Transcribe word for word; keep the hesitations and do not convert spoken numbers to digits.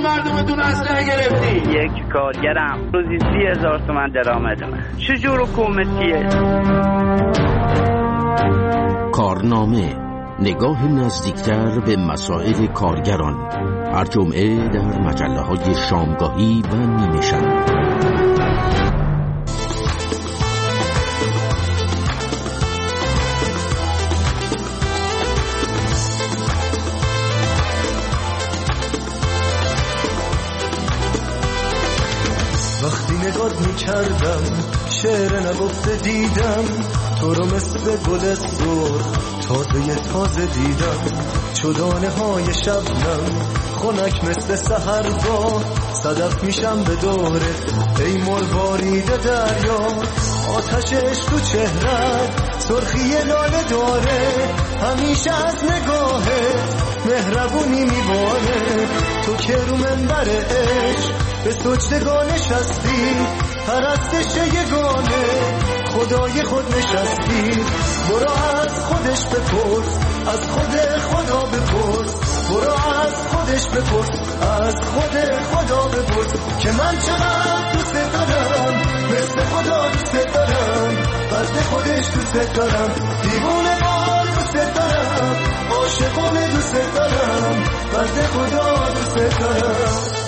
مردمتون اسلحه گرفتی؟ یک کارگرم روزی سی هزار تومن درآمدمه. چجور حکومتیه؟ کارنامه، نگاه نزدیکتر به مسائل کارگران، هر جمعه در مجله‌های شامگاهی و نیمه شب. وقتی نگات میکردم شعر نگفته دیدم تو رو مثل گل سرخ تازه تازه دیدم چدانه های شبنم خنک مثل سحرگاه صدف میشم به دورت ای مروارید دریا آتشش تو چهرت سرخی لاله داره همیشه از نگاهت مهربونی میباره تو که رو منبر عشق به سجدگاه نشستی پرستش یگانه خدای خود نشستی برو از خودش بپرس از خود خدا بپرس برو از خودش بپرس از خود خدا بپرس که من چقدر دوست دارم مثل خدا دوست دارم بس خودش دوست دارم دیوونه بار دوست دارم عاشقونه دوست دارم بس خدا دوست دارم